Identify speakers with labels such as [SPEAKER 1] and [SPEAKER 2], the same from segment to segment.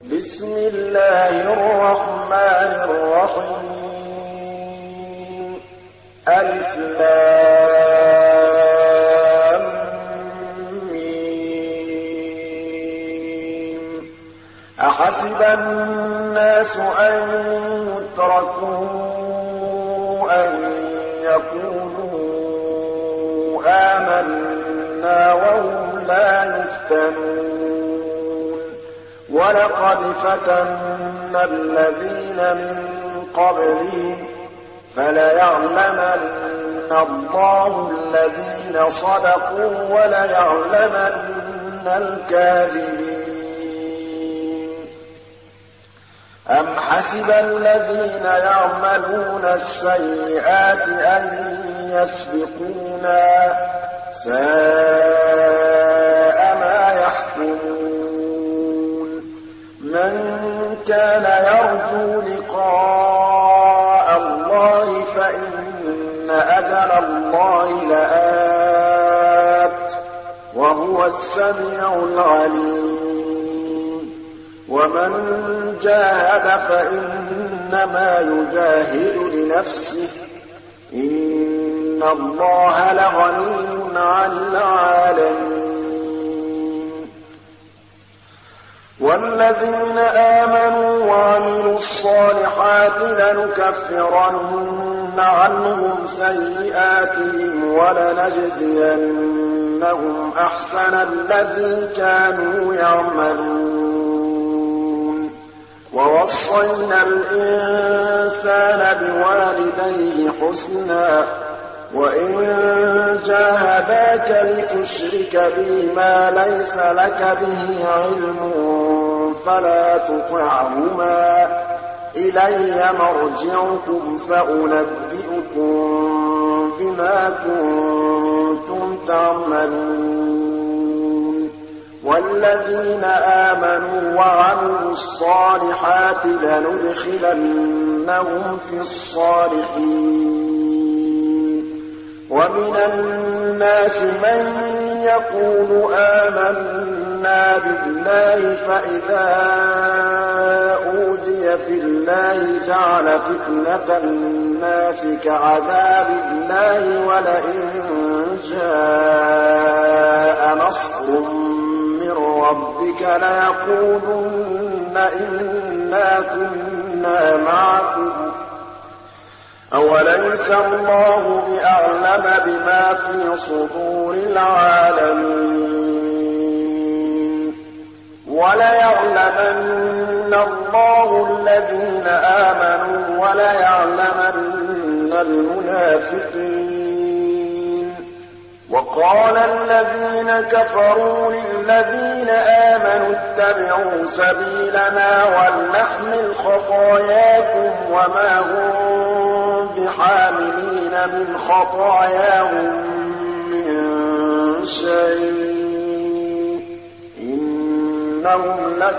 [SPEAKER 1] بسم الله الرحمن الرحيم ألف لام ميم أحسب الناس أن يتركوا أن يقولوا آمنا وهم لا يفتنون وَلَقَدْ فَتَنَّا الَّذِينَ مِن قَبْلِهِمْ فَلَيَعْلَمَنَّ اللَّهُ الَّذِينَ صَدَقُوا وَلَيَعْلَمَنَّ الْكَاذِبِينَ أَمْ حَسِبَ الَّذِينَ يَعْمَلُونَ السَّيِّئَاتِ أَن يَسْبِقُونَا ۚ سَاءَ مَا يَحْكُمُونَ مَن كَانَ يَرْجُو لِقَاءَ اللَّهِ فَإِنَّ أَجَلَ اللَّهِ لَآتٍ ۖ وَهُوَ السَّمِيعُ الْعَلِيمُ وَمَن جَاهَدَ فَإِنَّمَا يُجَاهِدُ لِنَفْسِهِ ۚ إِنَّ اللَّهَ لَغَنِيٌّ عَنِ الْعَالَمِينَ وَالَّذِينَ آمَنُوا وَعَمِلُوا الصَّالِحَاتِ لَنُكَفِّرَنَّ عَنْهُمْ سَيِّئَاتِهِمْ وَلَنَجْزِيَنَّهُمْ أَحْسَنَ الَّذِي كَانُوا يَعْمَلُونَ وَوَصَّيْنَا الْإِنسَانَ بِوَالِدَيْهِ حُسْنًا ۖ وَإِن جَاهَدَاكَ لِتُشْرِكَ بِي مَا لَيْسَ لَكَ بِهِ عِلْمٌ فَلَا تُطِعْهُمَا ۚ إِلَيَّ مَرْجِعُكُمْ فَأُنَبِّئُكُم بِمَا كُنتُمْ تَعْمَلُونَ وَالَّذِينَ آمَنُوا وَعَمِلُوا الصَّالِحَاتِ لَنُدْخِلَنَّهُمْ فِي الصَّالِحِينَ وَمِنَ النَّاسِ مَن يَقُولُ آمَنَّا بِاللَّهِ فَإِذَا أُوذِيَ فِي اللَّهِ جَعَلَ فِتْنَةَ النَّاسِ كَعَذَابِ اللَّهِ وَلَئِن جَاءَ نَصْرٌ مِّن رَّبِّكَ لَيَقُولُنَّ إِنَّا كُنَّا مَعَكُمْ ۚ أَوَلَيْسَ اللَّهُ بِأَعْلَمَ بِمَا فِي صُدُورِ الْعَالَمِينَ وَلَيَعْلَمَنَّ اللَّهُ الَّذِينَ آمَنُوا وَلَيَعْلَمَنَّ الْمُنَافِقِينَ وَقَالَ الَّذِينَ كَفَرُوا لِلَّذِينَ آمَنُوا اتَّبِعُوا سَبِيلَنَا وَلْنَحْمِلْ خَطَايَاكُمْ وَمَا هُم بِحَامِلِينَ مِنْ خَطَايَاهُم مِّن شَيْءٍ ۖ إِنَّهُمْ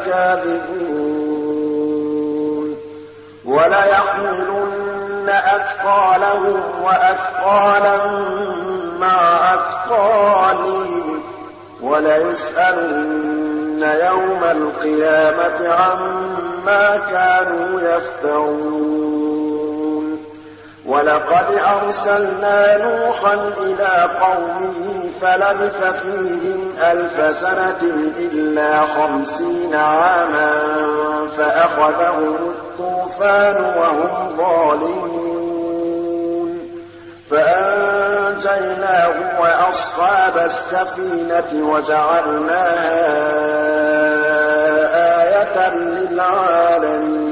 [SPEAKER 1] لَكَاذِبُونَ وَلَيَحْمِلُنَّ أَثْقَالَهُمْ وَأَثْقَالًا مَّعَ أَثْقَالِهِمْ وَلَيُسْأَلُنَّ يَوْمَ الْقِيَامَةِ عَمَّا كَانُوا يَفْتَرُونَ وَلَقَدْ أَرْسَلْنَا نُوحًا إِلَىٰ قَوْمِهِ فَلَبِثَ فِيهِمْ أَلْفَ سَنَةٍ إِلَّا 50 عَامًا فَأَخَذَهُمُ الطُّوفَانُ وَهُمْ ظَالِمُونَ فَأَنجَيْنَاهُ وَأَصْحَابَ السَّفِينَةِ وَجَعَلْنَاهَا آيَةً لِّلْعَالَمِينَ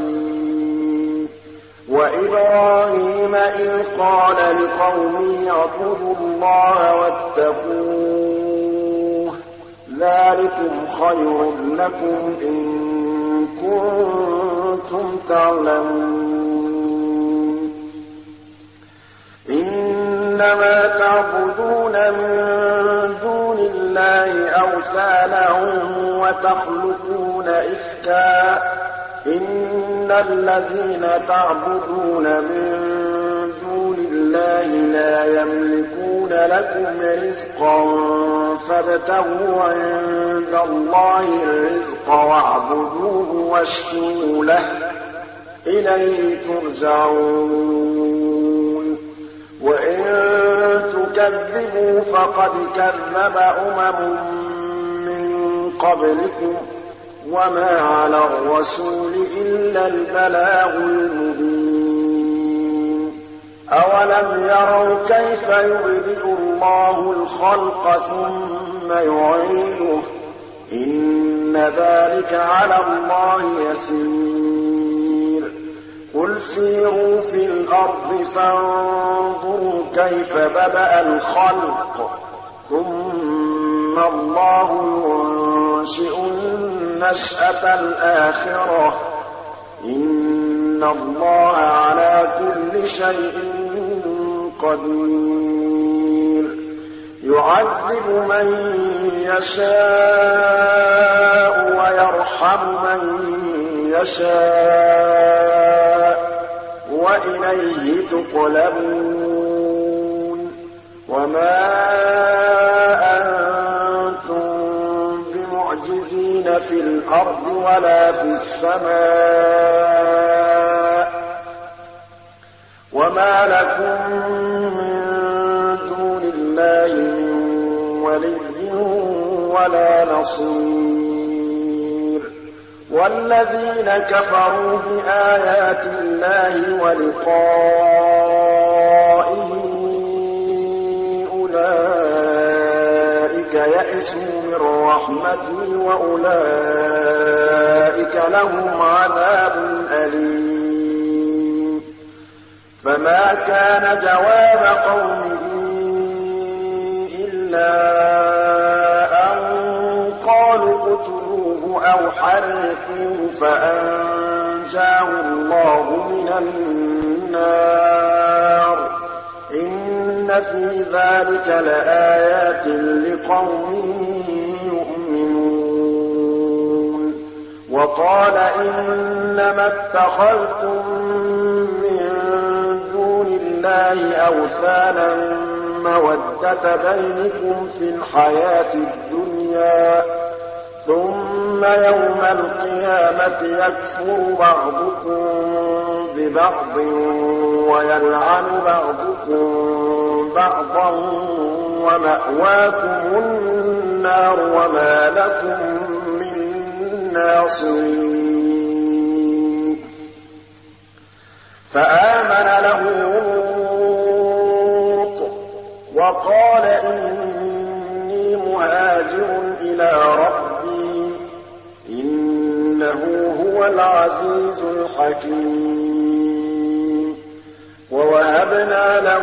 [SPEAKER 1] وَإِبْرَاهِيمَ إِذْ قَالَ لِقَوْمِهِ اعْبُدُوا اللَّهَ وَاتَّقُوهُ ۖ ذَٰلِكُمْ خَيْرٌ لَّكُمْ إِن كُنتُمْ تَعْلَمُونَ إِنَّمَا تَعْبُدُونَ مِن دُونِ اللَّهِ أَوْثَانًا وَتَخْلُقُونَ إِفْكًا ۚ إِنَّ الَّذِينَ تَعْبُدُونَ مِن دُونِ اللَّهِ لَا يَمْلِكُونَ لَكُمْ رِزْقًا فَابْتَغُوا عِندَ اللَّهِ الرِّزْقَ وَاعْبُدُوهُ واشكروا له إليه ترجعون وإن تكذبوا فقد كذب من قبلكم وما على الرسول إلا البلاغ المبين أولم يروا كيف يبدئ الله الخلق ثم يعيده إن ذلك على الله يسير قل سيروا في الأرض فانظروا كيف بدأ الخلق ثم الله ينشئ النشأة الآخرة إن الله على كل شيء قدير يعذب من يشاء ويرحم من يشاء وإليه تقلبون وما أنتم بمعجزين في الأرض ولا في السماء وما لكم من دون الله من ولي ولا نصير والذين كفروا بآيات الله ولقائه أولئك يئسوا من رحمتي وأولئك لهم عذاب أليم فما كان جواب قومه إلا أن قالوا اقتلوه أو حرقوه فأنجاه الله من النار إن في ذلك لآيات لقوم يؤمنون وقال إنما اتخذتم من دون الله أوثانا مودة بينكم في الحياة الدنيا ثم يوم القيامة يكفر بعضكم ببعض ويلعن بعضكم بعضا ومأواكم النار وما لكم من ناصرين فآمن له لوط وقال إني مهاجر إلى ربي إنه هو العزيز الحكيم ووهبنا له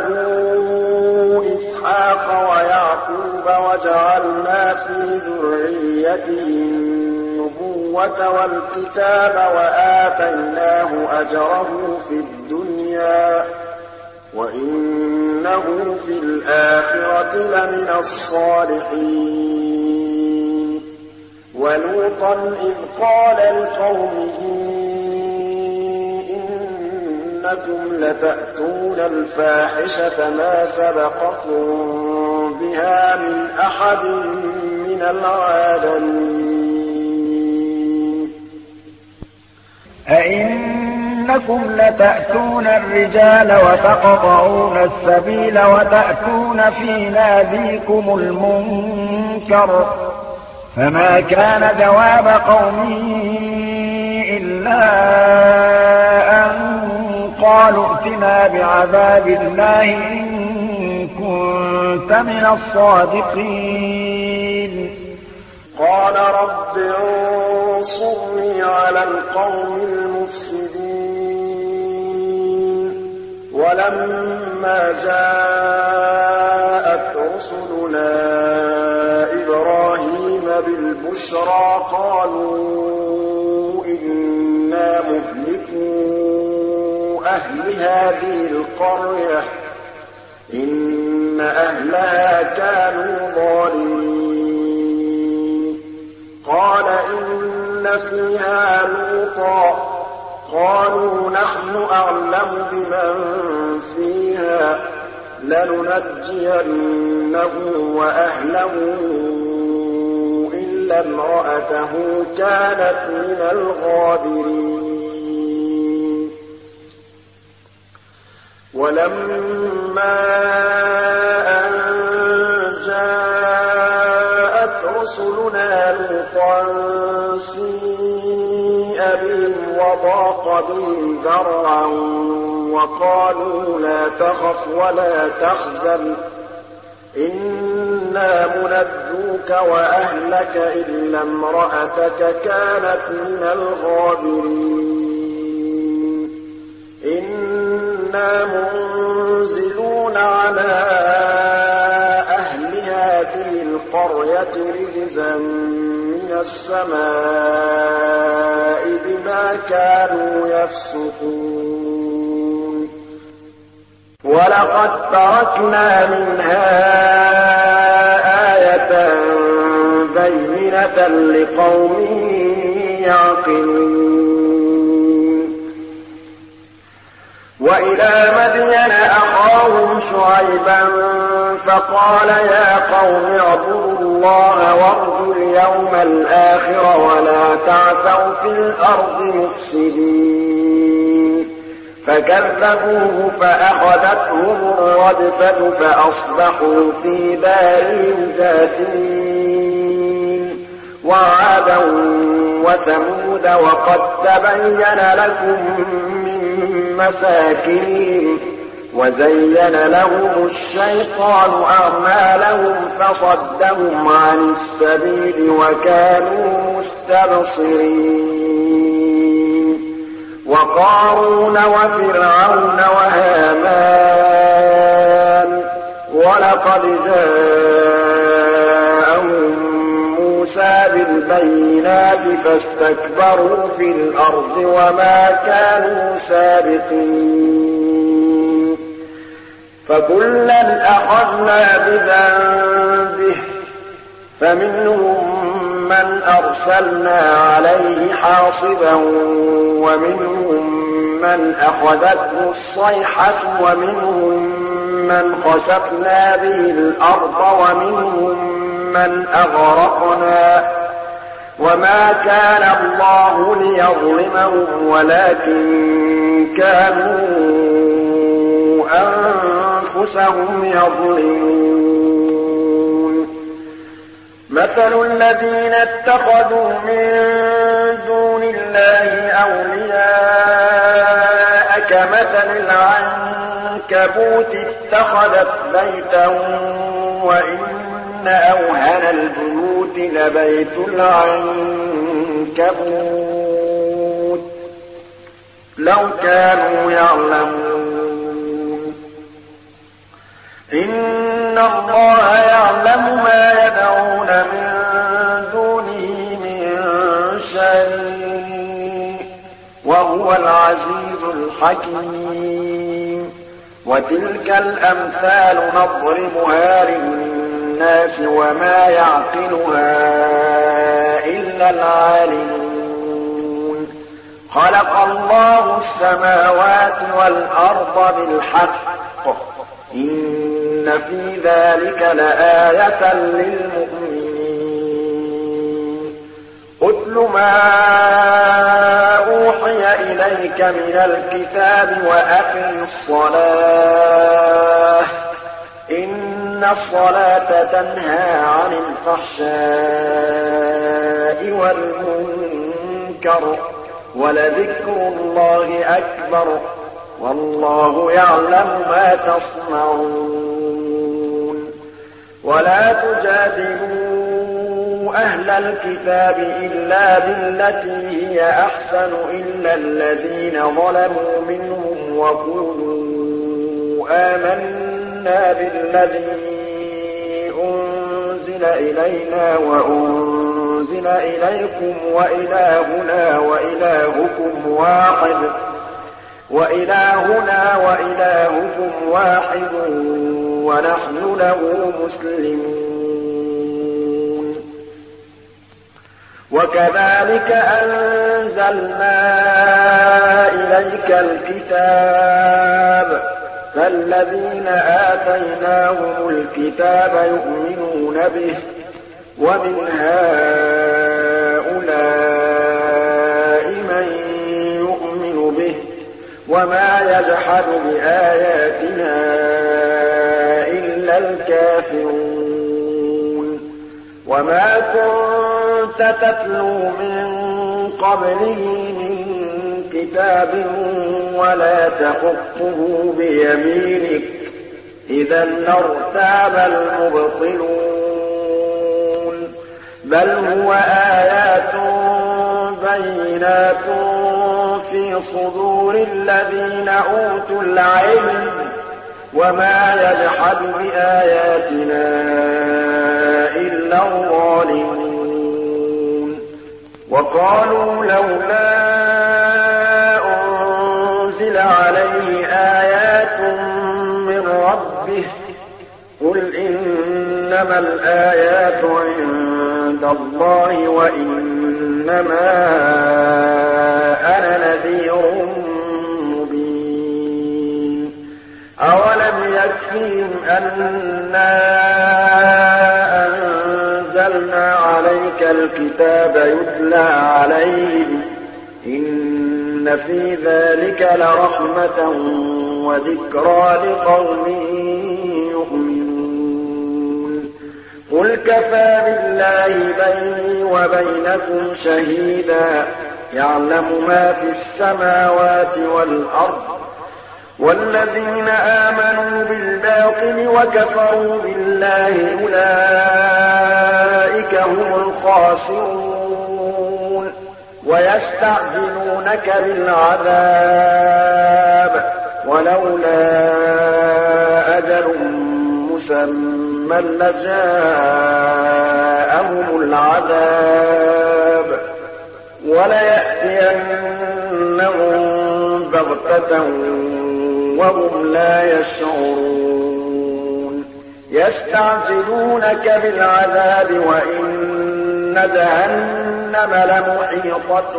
[SPEAKER 1] إسحاق ويعقوب وجعلنا في ذريته النبوة والكتاب وآتيناه أجره في الدنيا وإنه في الآخرة لمن الصالحين ولوطا إذ قال لقومه إنكم لتأتون الفاحشة ما سبقكم بها من أحد من العالمين
[SPEAKER 2] أئنكم لتأتون الرجال وتقطعون السبيل وتأتون في ناديكم المنكر فما كان جواب قومه إلا أن قالوا ائتنا بعذاب الله إن كنت من الصادقين
[SPEAKER 1] قال رب انصرني على القوم المفسدين ولما جاءت رسلنا إبراهيم بالبشرى قالوا إنا مهلكو أهل هذه القرية إن أهلها كانوا ظالمين قال إن فيها لوطا قالوا نحن أعلم بمن فيها لننجينه وأهله إلا امرأته كانت من الغابرين ولما أن جاءت رسلنا لوطا سيء بهم وضاق بهم ذرعا وقالوا لا تخف ولا تحزن إنا منجوك وأهلك إلا امرأتك كانت من الغابرين إنا منزلون على أهل هذه القرية رجزا من السماء بما كانوا يفسقون ولقد تركنا منها آية بينة لقوم يعقلون وإلى مدين أخاهم شعيبا فقال يا قوم اعبدوا الله وارجوا اليوم الآخر ولا تعثوا في الأرض مفسدين فكذبوه فأخذتهم الرجفة فأصبحوا في دارهم جاثمين وعادا وثمود وقد تبين لكم من مساكنهم وزين لهم الشيطان أعمالهم فصدهم عن السبيل وكانوا مستبصرين وقارون وفرعون وهامان ولقد جاءهم موسى بالبينات فاستكبروا في الأرض وما كانوا سابقين فكلا أخذنا بذنبه فمنهم من أرسلنا عليه حاصبا ومنهم من أخذته الصيحة ومنهم من خسفنا به الأرض ومنهم من أغرقنا وما كان الله ليظلمهم ولكن كانوا أنفسهم يظلمون مثل الذين اتخذوا من دون الله أولياء كمثل العنكبوت اتخذت بيتا وإن أوهن البيوت لبيت العنكبوت لو كانوا يعلمون إن الله يعلم ما يدعون من دونه من شيء وهو العزيز الحكيم وتلك الأمثال نضربها للناس وما يعقلها إلا العالمون خلق الله السماوات والأرض بالحق إن في ذلك لآية للمؤمنين اتل ما أوحي إليك من الكتاب وأقم الصلاة إن الصلاة تنهى عن الفحشاء والمنكر ولذكر الله أكبر والله يعلم ما تصنعون ولا تجادلوا أهل الكتاب إلا بالتي هي أحسن إلا الذين ظلموا منهم وقولوا آمنا بالذي أنزل إلينا وأنزل إليكم وإلهنا وإلهكم واحد ونحن له مسلمون وكذلك أنزلنا إليك الكتاب فالذين آتيناهم الكتاب يؤمنون به ومن هؤلاء هَٰؤُلَاءِ مَن يُؤْمِنُ بِهِ وَمَا يَجْحَدُ بِآيَاتِنَا إِلَّا الْكَافِرُونَ وَمَا كُنتَ تَتْلُو مِن قَبْلِهِ مِن كِتَابٍ وَلَا تَخُطُّهُ بِيَمِينِكَ إِذًا لَّارْتَابَ الْمُبْطِلُونَ بَلْ هُوَ آيَاتٌ بَيِّنَاتٌ فِي صُدُورِ الَّذِينَ أُوتُوا الْعِلْمَ وَمَا يَجْحَدُ بِآيَاتِنَا إِلَّا الظَّالِمُونَ وَقَالُوا لَوْلَا أُنزِلَ عَلَيْهِ آيَاتٌ مِّن رَّبِّهِ ۖ قُلْ إِنَّمَا الْآيَاتُ عِندَ اللَّهِ وَإِنَّمَا أَنَا نَذِيرٌ مُّبِينٌ أَوَلَمْ يَكْفِهِمْ أَنَّا أَنزَلْنَا عَلَيْكَ الْكِتَابَ يُتْلَىٰ عَلَيْهِمْ إِنَّ فِي ذَٰلِكَ لَرَحْمَةً وَذِكْرَىٰ لِقَوْمٍ يُؤْمِنُونَ قُلْ كَفَىٰ بِاللَّهِ بَيْنِي وَبَيْنَكُمْ شَهِيدًا يَعْلَمُ مَا في السَّمَاوَاتِ وَالْأَرْضِ وَالَّذِينَ آمَنُوا بِالْبَاطِلِ وَكَفَرُوا بِاللَّهِ أُولَٰئِكَ هُمُ الْخَاسِرُونَ وَيَسْتَعْجِلُونَكَ بِالْعَذَابِ وَلَوْلَا أَجَلٌ مُّسَمًّى لَّجَاءَهُمُ الْعَذَابُ وَلَيَأْتِيَنَّهُم بَغْتَةً وَهُمْ لَا يَشْعُرُونَ يَسْتَعْجِلُونَكَ بِالْعَذَابِ وَإِنَّ جَهَنَّمَ لَمُحِيطَةٌ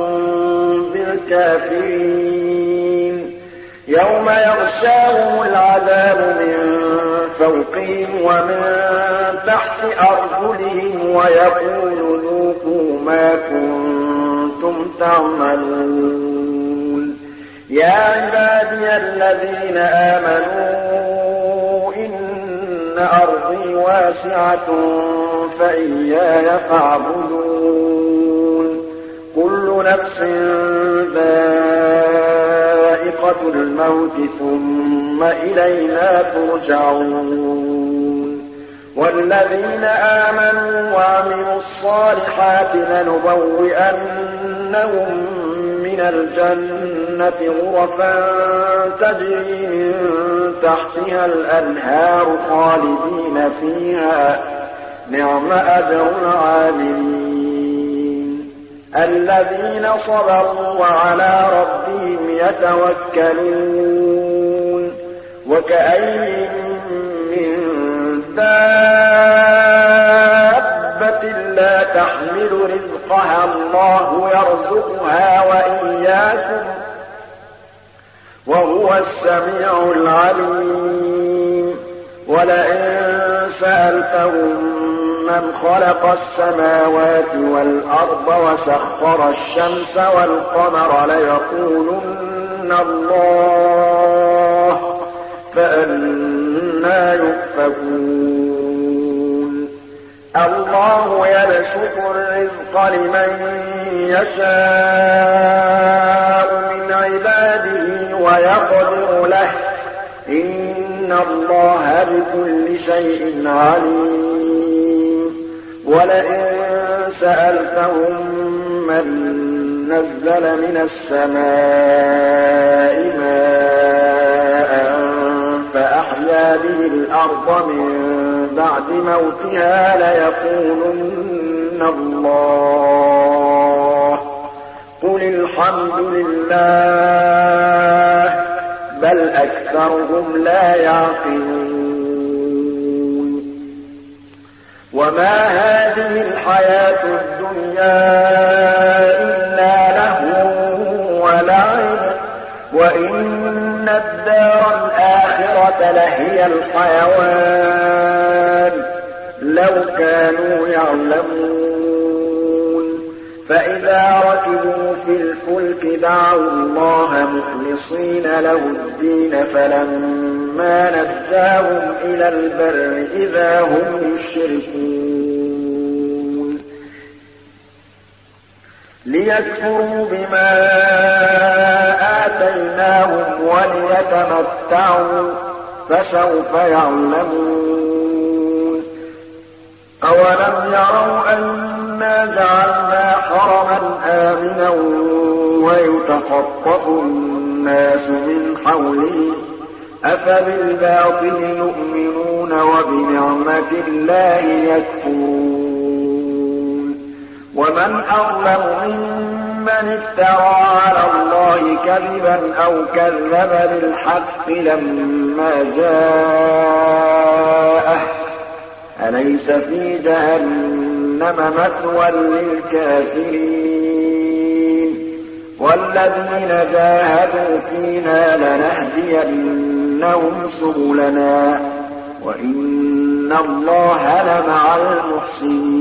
[SPEAKER 1] بِالْكَافِرِينَ يَوْمَ يَغْشَاهُمُ الْعَذَابُ مِن فَوْقِهِمْ وَمِن تَحْتِ أَرْجُلِهِمْ وَيَقُولُ ذُوقُوا مَا كُنتُمْ تَعْمَلُونَ يَا عِبَادِيَ الَّذِينَ آمَنُوا إِنَّ أَرْضِي وَاسِعَةٌ فَإِيَّايَ فَاعْبُدُونِ كُلُّ نَفْسٍ ذَائِقَةُ الْمَوْتِ ثُمَّ إِلَيْنَا تُرْجَعُونَ وَالَّذِينَ آمَنُوا وَعَمِلُوا الصَّالِحَاتِ لَنُبَوِّئَنَّهُم مِّنَ الْجَنَّةِ غُرَفًا تَجْرِي مِن تَحْتِهَا الْأَنْهَارُ خَالِدِينَ فِيهَا ۚ نِعْمَ أَجْرُ الْعَامِلِينَ الَّذِينَ صَبَرُوا وَعَلَىٰ رَبِّهِمْ يَتَوَكَّلُونَ وَكَأَيِّن مِّن دَابَّةٍ لَّا تَحْمِلُ رِزْقَهَا اللَّهُ يَرْزُقُهَا وَإِيَّاكُمْ ۚ وَهُوَ السَّمِيعُ الْعَلِيمُ وَلَئِن سَأَلْتَهُم مَّنْ خَلَقَ السَّمَاوَاتِ وَالْأَرْضَ وَسَخَّرَ الشَّمْسَ وَالْقَمَرَ لَيَقُولُنَّ اللَّهُ ۖ فَأَنَّىٰ يُؤْفَكُونَ اللَّهُ يَبْسُطُ الرِّزْقَ لِمَن يَشَاءُ مِنْ عِبَادِهِ وَيَقْدِرُ لَهُ ۚ إِنَّ اللَّهَ بِكُلِّ شَيْءٍ عَلِيمٌ وَلَئِن سَأَلْتَهُم مَّن نَّزَّلَ مِنَ السَّمَاءِ مَاءً فَأَحْيَا بِهِ الْأَرْضَ مِن بَعْدِ مَوْتِهَا لَيَقُولُنَّ اللَّهُ ۚ قُلِ الْحَمْدُ لِلَّهِ ۚ بَلْ أَكْثَرُهُمْ لَا يَعْقِلُونَ وَمَا هَٰذِهِ الْحَيَاةُ الدُّنْيَا إِلَّا لَهْوٌ وَلَعِبٌ ۚ وَإِنَّ الدَّارَ الْآخِرَةَ لَهِيَ الْحَيَوَانُ ۚ لَوْ كَانُوا يَعْلَمُونَ فإذا ركبوا في الفلك دعوا الله مخلصين له الدين فلما نجاهم إلى البر إذا هم يشركون ليكفروا بما آتيناهم وليتمتعوا فسوف يعلمون أولم يروا أنا جعلنا حرما آمنا ويتخطف الناس من حولهم أفبالباطل يؤمنون وبنعمة الله يكفرون ومن أظلم ممن افترى على الله كذبا أو كذب بالحق لما جاءه أليس في جهنم مثوى للكافرين والذين جاهدوا فينا لنهدينهم سبلنا وإن الله لمع المحسنين